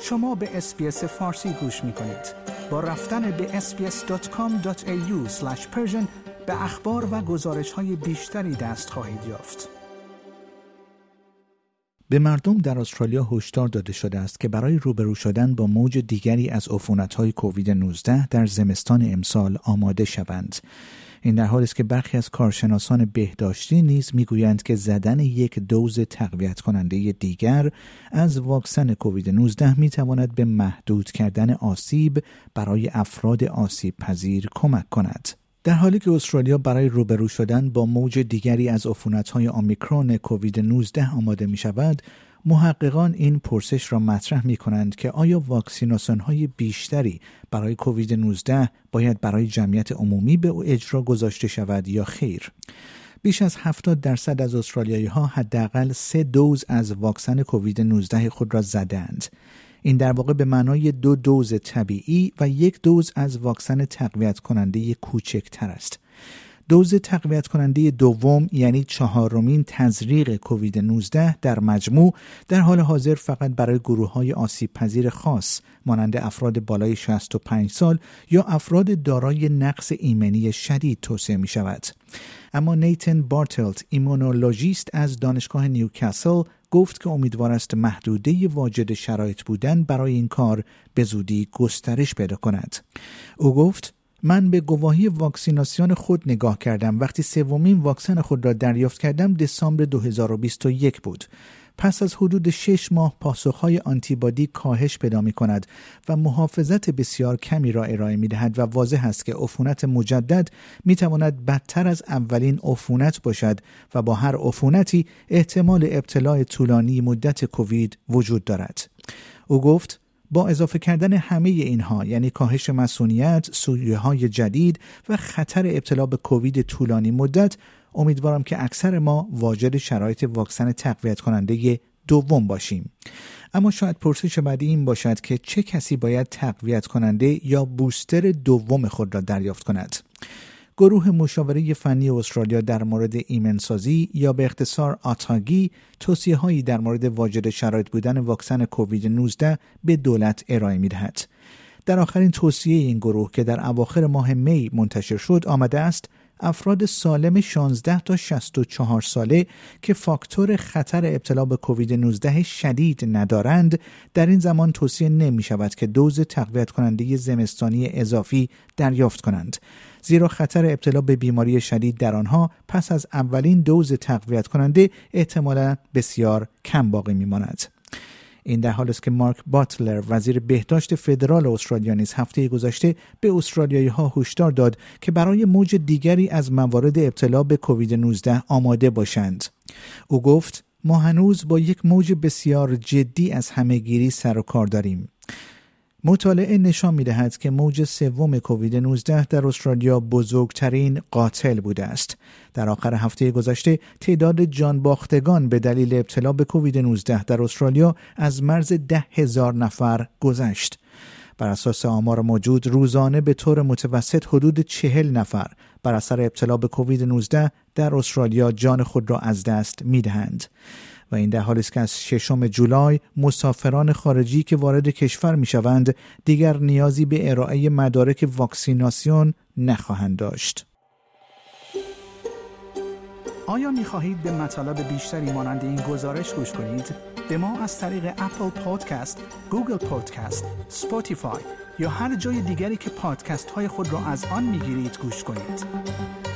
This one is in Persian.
شما به اس‌بی‌اس فارسی گوش می‌کنید. با رفتن به sbs.com.au/persian به اخبار و گزارش‌های بیشتری دست خواهید یافت. به مردم در استرالیا هشدار داده شده است که برای روبرو شدن با موج دیگری از عفونت‌های کووید 19 در زمستان امسال آماده شوند. این در حالی است که برخی از کارشناسان بهداشتی نیز میگویند که زدن یک دوز تقویت کننده دیگر از واکسن کووید 19 میتواند به محدود کردن آسیب برای افراد آسیب پذیر کمک کند. در حالی که استرالیا برای روبرو شدن با موج دیگری از عفونت‌های اومیکرون کووید 19 آماده می‌شود، محققان این پرسش را مطرح می‌کنند که آیا واکسیناسیون‌های بیشتری برای کووید 19 باید برای جمعیت عمومی به اجرا گذاشته شود یا خیر؟ بیش از 70% از استرالیایی‌ها حداقل 3 دوز از واکسن کووید 19 خود را زدند. این در واقع به معنای 2 دوز طبیعی و 1 دوز از واکسن تقویت کننده کوچکتر است. دوز تقویت کننده دوم یعنی 4مین تزریق کووید 19 در مجموع در حال حاضر فقط برای گروه‌های آسیب پذیر خاص مانند افراد بالای 65 سال یا افراد دارای نقص ایمنی شدید توصیه می شود. اما نیتن بارتلت، ایمونولوژیست از دانشگاه نیوکاسل، گفت که امیدوار است محدوده واجد شرایط بودن برای این کار به زودی گسترش پیدا کند. او گفت: من به گواهی واکسیناسیون خود نگاه کردم. وقتی 3مین واکسن خود را دریافت کردم دسامبر 2021 بود. پس از حدود 6 ماه پاسخهای آنتیبادی کاهش پیدا می کند و محافظت بسیار کمی را ارائه می دهد و واضح است که عفونت مجدد می تواند بدتر از اولین عفونت باشد و با هر عفونتی احتمال ابتلا طولانی مدت کووید وجود دارد. او گفت: با اضافه کردن همه اینها یعنی کاهش مسئولیت، سویه‌های جدید و خطر ابتلا به کووید طولانی مدت، امیدوارم که اکثر ما واجد شرایط واکسن تقویت کننده دوم باشیم. اما شاید پرسش بعدی این باشد که چه کسی باید تقویت کننده یا بوستر دوم خود را دریافت کند؟ گروه مشاوره فنی استرالیا در مورد ایمنسازی یا به اختصار آتاگی توصیه‌هایی در مورد واجد شرایط بودن واکسن کووید 19 به دولت ارائه می‌دهد. در آخرین توصیه این گروه که در اواخر ماه می منتشر شد آمده است افراد سالم 16 تا 64 ساله که فاکتور خطر ابتلا به کووید 19 شدید ندارند در این زمان توصیه نمی شود که دوز تقویت کننده زمستانی اضافی دریافت کنند، زیرا خطر ابتلا به بیماری شدید در آنها پس از اولین دوز تقویت کننده احتمالاً بسیار کم باقی می ماند. این در حالی است که مارک باتلر، وزیر بهداشت فدرال استرالیا، نیز هفته گذشته به استرالیایی‌ها هشدار داد که برای موج دیگری از موارد ابتلا به کووید 19 آماده باشند. او گفت: ما هنوز با یک موج بسیار جدی از همه‌گیری سر و کار داریم. مطالعه نشان می‌دهد که موج 3 کووید 19 در استرالیا بزرگترین قاتل بوده است. در آخر هفته گذشته تعداد جانباختگان به دلیل ابتلا به کووید 19 در استرالیا از مرز 10,000 نفر گذشت. بر اساس آمار موجود روزانه به طور متوسط حدود 40 نفر بر اثر ابتلا به کووید 19 در استرالیا جان خود را از دست می‌دهند. و این در حالی است که از 6 جولای مسافران خارجی که وارد کشور می‌شوند دیگر نیازی به ارائه مدارک واکسیناسیون نخواهند داشت. آیا می‌خواهید به مطالب بیشتری مانند این گزارش گوش کنید؟ به ما از طریق اپل پادکست، گوگل پادکست، اسپاتیفای یا هر جای دیگری که پادکست‌های خود را از آن می‌گیرید گوش کنید.